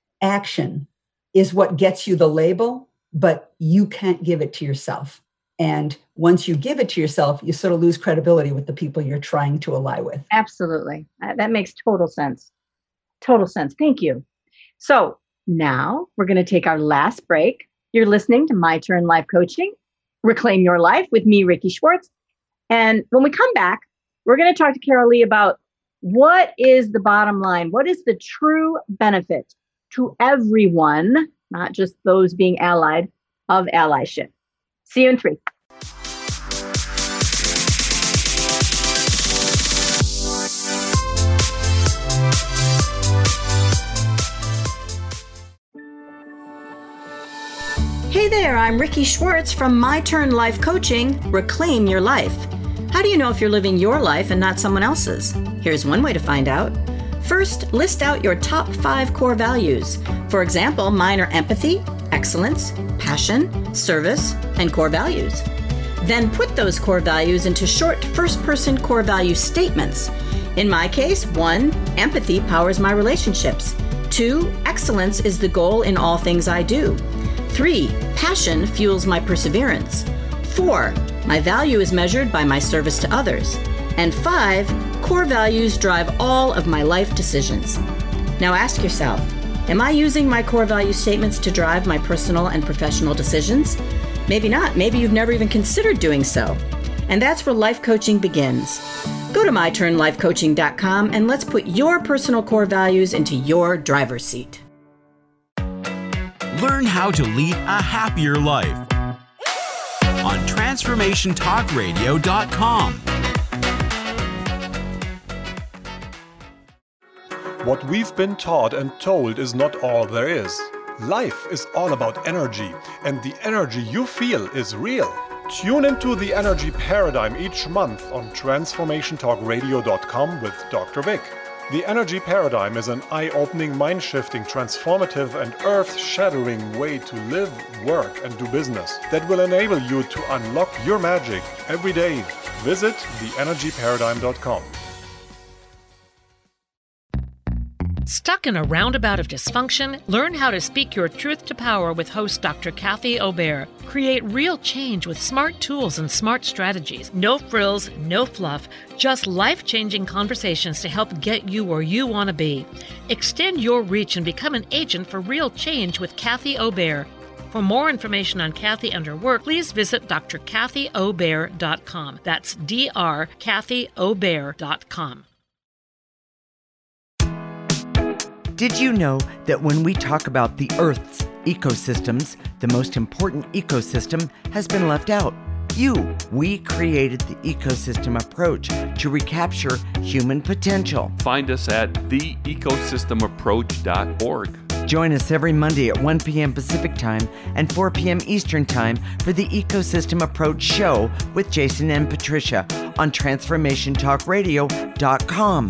action is what gets you the label, but you can't give it to yourself. And once you give it to yourself, you sort of lose credibility with the people you're trying to ally with. Absolutely. Uh, that makes total sense. Total sense. Thank you. So now we're going to take our last break. You're listening to My Turn Life Coaching, Reclaim Your Life with me, Ricky Schwartz. And when we come back, we're going to talk to Carol Lee about what is the bottom line? What is the true benefit to everyone, not just those being allied, of allyship? See you in three. Hey there, I'm Ricky Schwartz from My Turn Life Coaching, Reclaim Your Life. How do you know if you're living your life and not someone else's? Here's one way to find out. First, list out your top five core values. For example, mine are empathy, excellence, passion, service, and core values. Then put those core values into short first-person core value statements. In my case, one, empathy powers my relationships. Two, excellence is the goal in all things I do. Three, passion fuels my perseverance. Four, my value is measured by my service to others. And five, core values drive all of my life decisions. Now ask yourself, am I using my core value statements to drive my personal and professional decisions? Maybe not. Maybe you've never even considered doing so. And that's where life coaching begins. Go to my turn life coaching dot com and let's put your personal core values into your driver's seat. Learn how to lead a happier life on transformation talk radio dot com. What we've been taught and told is not all there is. Life is all about energy, and the energy you feel is real. Tune into the Energy Paradigm each month on transformation talk radio dot com with Doctor Vic. The Energy Paradigm is an eye-opening, mind-shifting, transformative, and earth-shattering way to live, work, and do business that will enable you to unlock your magic every day. Visit the energy paradigm dot com. Stuck in a roundabout of dysfunction? Learn how to speak your truth to power with host Doctor Kathy Obear. Create real change with smart tools and smart strategies. No frills, no fluff, just life-changing conversations to help get you where you want to be. Extend your reach and become an agent for real change with Kathy Obear. For more information on Kathy and her work, please visit d r kathy obear dot com. That's D R kathy obear dot com. Did you know that when we talk about the Earth's ecosystems, the most important ecosystem has been left out? You. We created the ecosystem approach to recapture human potential. Find us at the ecosystem approach dot org. Join us every Monday at one p.m. Pacific Time and four p.m. Eastern Time for the Ecosystem Approach Show with Jason and Patricia on transformation talk radio dot com.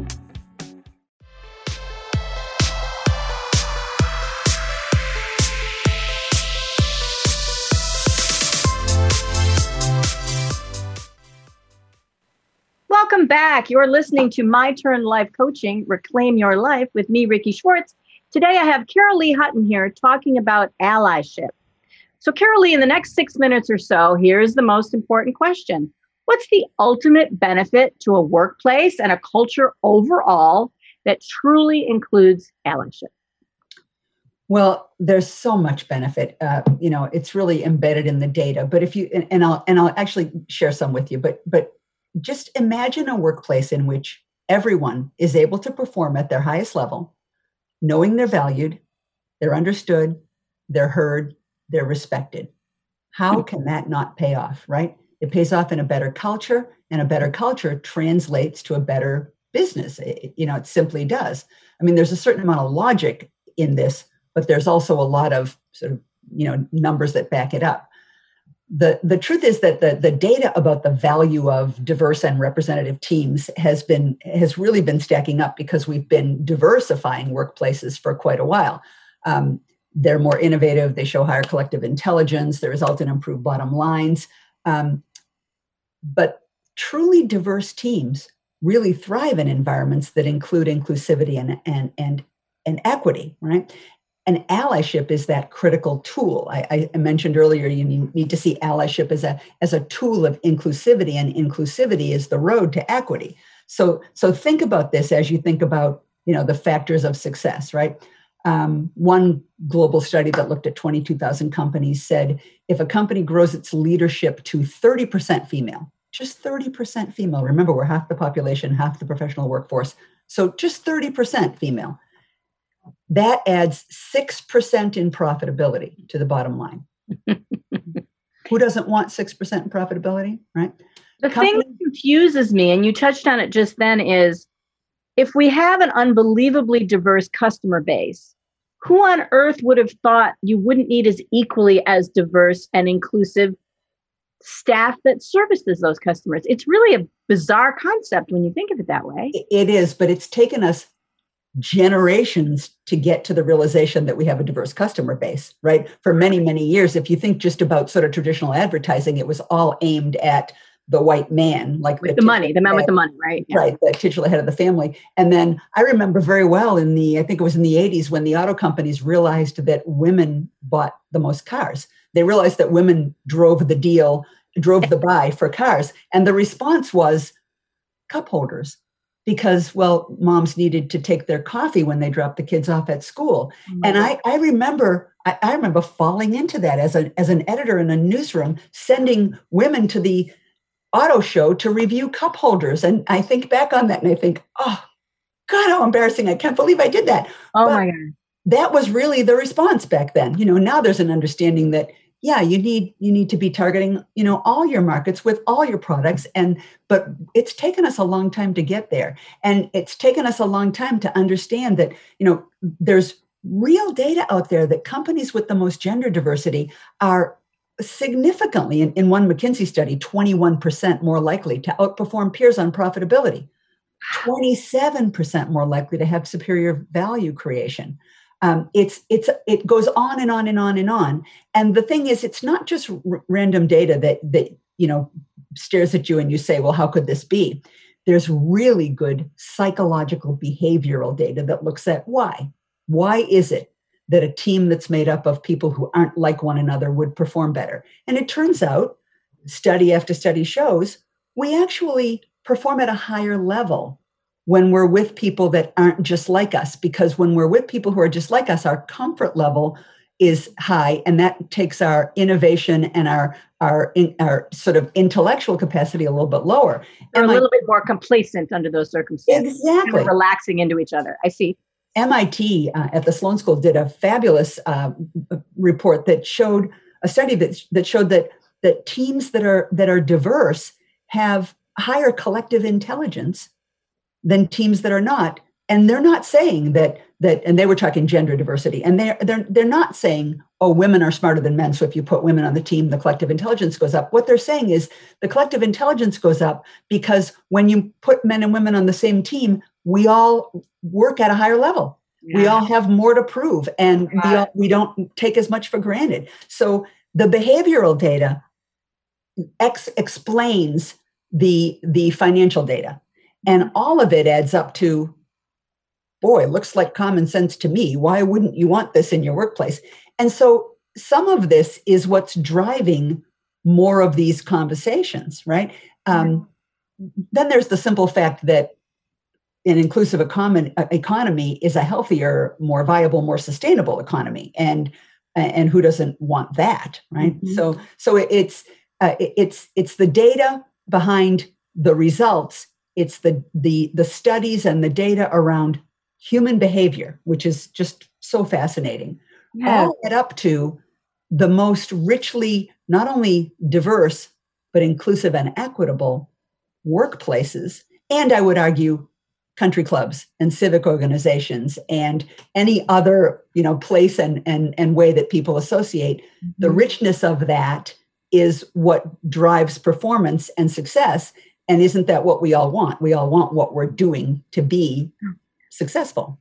Welcome back. You're listening to My Turn Life Coaching, Reclaim Your Life with me, Ricky Schwartz. Today I have Carol Lee Hutton here talking about allyship. So Carol Lee, in the next six minutes or so, here's the most important question. What's the ultimate benefit to a workplace and a culture overall that truly includes allyship? Well, there's so much benefit. Uh, you know, it's really embedded in the data. But if you and, and I'll and I'll actually share some with you. But but just imagine a workplace in which everyone is able to perform at their highest level, knowing they're valued, they're understood, they're heard, they're respected. How can that not pay off, right? It pays off in a better culture, and a better culture translates to a better business. It, you know, it simply does. I mean, there's a certain amount of logic in this, but there's also a lot of sort of, you know, numbers that back it up. The, the truth is that the, the data about the value of diverse and representative teams has been has really been stacking up because we've been diversifying workplaces for quite a while. Um, they're more innovative. They show higher collective intelligence. They result in improved bottom lines. Um, but truly diverse teams really thrive in environments that include inclusivity and and and, and equity, right? And allyship is that critical tool. I, I mentioned earlier, you need to see allyship as a, as a tool of inclusivity, and inclusivity is the road to equity. So, so think about this as you think about, you know, the factors of success, right? Um, one global study that looked at twenty-two thousand companies said, if a company grows its leadership to thirty percent female, just thirty percent female, remember we're half the population, half the professional workforce, so just thirty percent female, that adds six percent in profitability to the bottom line. Who doesn't want six percent in profitability, right? The Company- thing that confuses me, and you touched on it just then, is if we have an unbelievably diverse customer base, who on earth would have thought you wouldn't need as equally as diverse and inclusive staff that services those customers? It's really a bizarre concept when you think of it that way. It is, but it's taken us generations to get to the realization that we have a diverse customer base, right? For many, many years, if you think just about sort of traditional advertising, it was all aimed at the white man, like with the, the money, the man head, with the money, right? Yeah. Right, the titular head of the family. And then I remember very well in the, I think it was in the eighties, when the auto companies realized that women bought the most cars. They realized that women drove the deal, drove the buy for cars. And the response was, cup holders because, well, moms needed to take their coffee when they dropped the kids off at school. Mm-hmm. And I, I remember, I, I remember falling into that as a, as an editor in a newsroom, sending women to the auto show to review cup holders. And I think back on that and I think, oh, God, how embarrassing. I can't believe I did that. Oh but my God. That was really the response back then. You know, now there's an understanding that, yeah, you need you need to be targeting, you know, all your markets with all your products. And but it's taken us a long time to get there. And it's taken us a long time to understand that, you know, there's real data out there that companies with the most gender diversity are significantly, in, in one McKinsey study, twenty-one percent more likely to outperform peers on profitability, twenty-seven percent more likely to have superior value creation. Um, it's it's it goes on and on and on and on. And the thing is, it's not just r- random data that that you know stares at you and you say, well, how could this be? There's really good psychological behavioral data that looks at why. Why is it that a team that's made up of people who aren't like one another would perform better? And it turns out, study after study shows, we actually perform at a higher level when we're with people that aren't just like us, because when we're with people who are just like us, our comfort level is high, and that takes our innovation and our our in, our sort of intellectual capacity a little bit lower. They're and a little bit more complacent under those circumstances. Exactly. Kind of relaxing into each other. I see. M I T uh, at the Sloan School did a fabulous uh, report that showed a study that that showed that that teams that are that are diverse have higher collective intelligence than teams that are not. And they're not saying that that and they were talking gender diversity, and they're they're they're not saying, oh, women are smarter than men, so if you put women on the team, the collective intelligence goes up. What they're saying is the collective intelligence goes up because when you put men and women on the same team, we all work at a higher level. Yeah. We all have more to prove, and we all, we don't take as much for granted. So the behavioral data ex- explains the the financial data, and all of it adds up to, boy, looks like common sense to me. Why wouldn't you want this in your workplace? And so some of this is what's driving more of these conversations, right? Um, then there's the simple fact that an inclusive econ- economy is a healthier, more viable, more sustainable economy, and and who doesn't want that, right? Mm-hmm. So so it's uh, it's it's the data behind the results. It's the the the studies and the data around human behavior, which is just so fascinating. Yeah. All add up to the most richly, not only diverse, but inclusive and equitable workplaces. And I would argue country clubs and civic organizations and any other, you know, place and, and, and way that people associate. Mm-hmm. The richness of that is what drives performance and success. And isn't that what we all want? We all want what we're doing to be successful.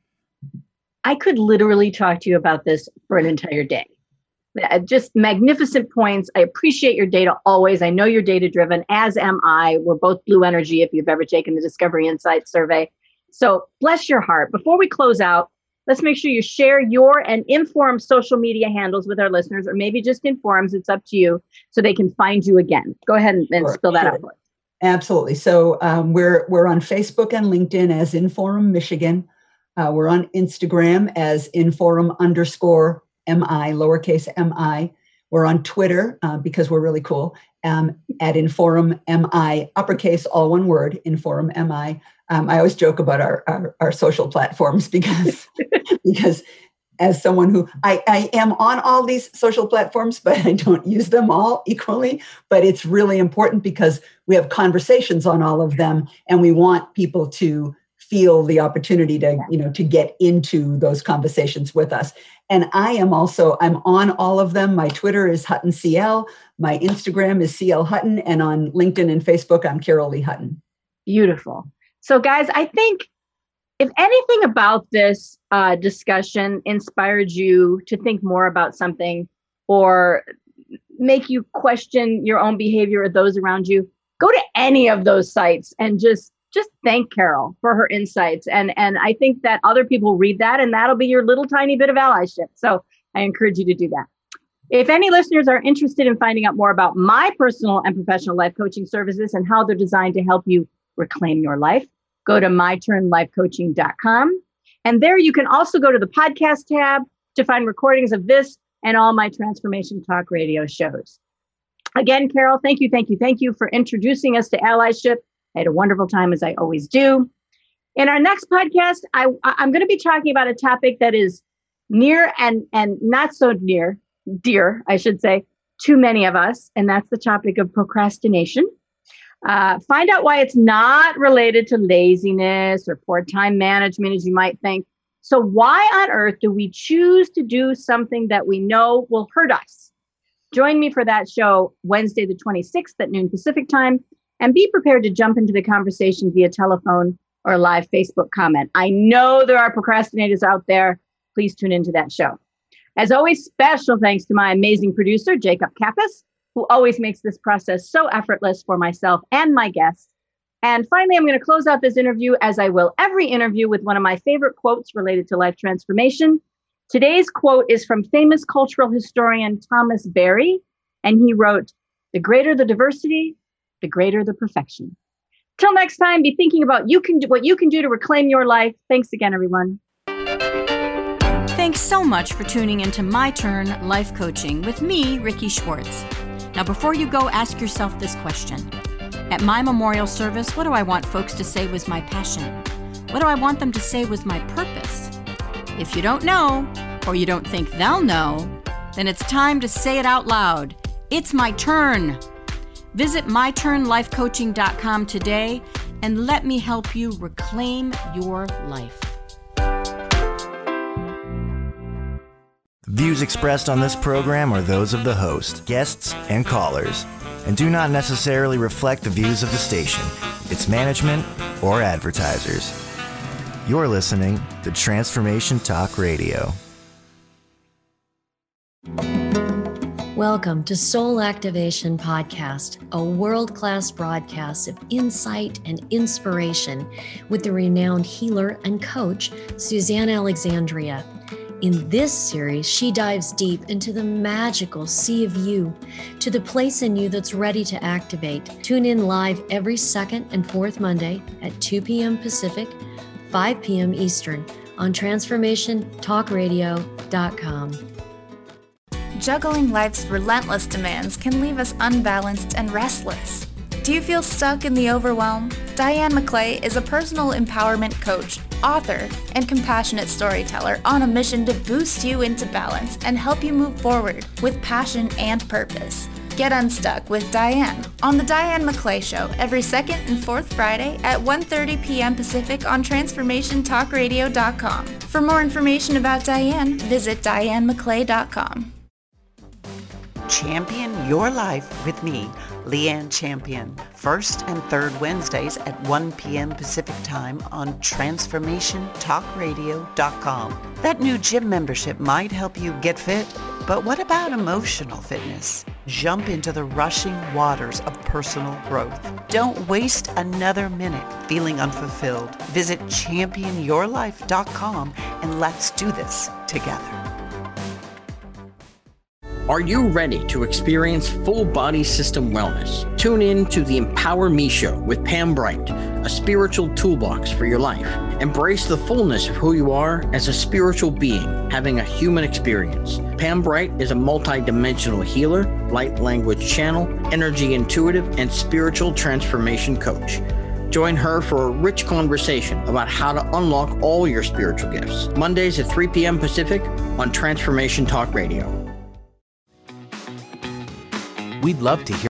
I could literally talk to you about this for an entire day. Just magnificent points. I appreciate your data always. I know you're data driven, as am I. We're both Blue Energy if you've ever taken the Discovery Insights survey. So bless your heart. Before we close out, let's make sure you share your and Inforum's social media handles with our listeners, or maybe just Inforum's. It's up to you, so they can find you again. Go ahead and, and sure, spill that sure. out for us. Absolutely. So um, we're we're on Facebook and LinkedIn as Inforum Michigan. Uh, we're on Instagram as Inforum underscore M I, lowercase M I. We're on Twitter uh, because we're really cool um, at Inforum M I, uppercase, all one word, Inforum M I. Um, I always joke about our, our, our social platforms because, because as someone who, I, I am on all these social platforms, but I don't use them all equally. But it's really important because we have conversations on all of them, and we want people to feel the opportunity to, you know, to get into those conversations with us. And I am also, I'm on all of them. My Twitter is Hutton C L. My Instagram is C L Hutton. And on LinkedIn and Facebook, I'm Carol Lee Hutton. Beautiful. So guys, I think if anything about this uh, discussion inspired you to think more about something, or make you question your own behavior or those around you, go to any of those sites and just just thank Carol for her insights. And, and I think that other people read that, and that'll be your little tiny bit of allyship. So I encourage you to do that. If any listeners are interested in finding out more about my personal and professional life coaching services and how they're designed to help you Reclaim Your Life. Go to my turn life coaching dot com. And there you can also go to the podcast tab to find recordings of this and all my Transformation Talk Radio shows. Again, Carol, thank you, thank you, thank you for introducing us to allyship. I had a wonderful time, as I always do. In our next podcast, I, I'm going to be talking about a topic that is near and, and not so near, dear, I should say, to many of us, and that's the topic of procrastination. Uh, find out why it's not related to laziness or poor time management, as you might think. So why on earth do we choose to do something that we know will hurt us? Join me for that show Wednesday the twenty-sixth at noon Pacific time, and be prepared to jump into the conversation via telephone or a live Facebook comment. I know there are procrastinators out there. Please tune into that show. As always, special thanks to my amazing producer, Jacob Kappas, who always makes this process so effortless for myself and my guests. And finally, I'm going to close out this interview, as I will every interview, with one of my favorite quotes related to life transformation. Today's quote is from famous cultural historian Thomas Berry, and he wrote, "The greater the diversity, the greater the perfection." Till next time, be thinking about you can do what you can do to reclaim your life. Thanks again, everyone. Thanks so much for tuning into My Turn Life Coaching with me, Ricky Schwartz. Now, before you go, ask yourself this question. At my memorial service, what do I want folks to say was my passion? What do I want them to say was my purpose? If you don't know, or you don't think they'll know, then it's time to say it out loud. It's my turn. Visit my turn life coaching dot com today and let me help you reclaim your life. Views expressed on this program are those of the host, guests, and callers, and do not necessarily reflect the views of the station, its management, or advertisers. You're listening to Transformation Talk Radio. Welcome to Soul Activation Podcast, a world-class broadcast of insight and inspiration with the renowned healer and coach, Suzanne Alexandria. In this series, she dives deep into the magical sea of you, to the place in you that's ready to activate. Tune in live every second and fourth Monday at two p.m. Pacific, five p.m. Eastern on transformation talk radio dot com. Juggling life's relentless demands can leave us unbalanced and restless. Do you feel stuck in the overwhelm? Diane McClay is a personal empowerment coach, author, and compassionate storyteller on a mission to boost you into balance and help you move forward with passion and purpose. Get unstuck with Diane on The Diane McClay Show every second and fourth Friday at one thirty p.m. Pacific on transformation talk radio dot com. For more information about Diane, visit diane mcclay dot com. Champion Your Life with me, Leanne Champion, first and third Wednesdays at one p.m. Pacific Time on transformation talk radio dot com. That new gym membership might help you get fit, but what about emotional fitness? Jump into the rushing waters of personal growth. Don't waste another minute feeling unfulfilled. Visit champion your life dot com and let's do this together. Are you ready to experience full body system wellness? Tune in to the Empower Me Show with Pam Bright, a spiritual toolbox for your life. Embrace the fullness of who you are as a spiritual being, having a human experience. Pam Bright is a multi-dimensional healer, light language channel, energy intuitive, and spiritual transformation coach. Join her for a rich conversation about how to unlock all your spiritual gifts. Mondays at three p.m. Pacific on Transformation Talk Radio. We'd love to hear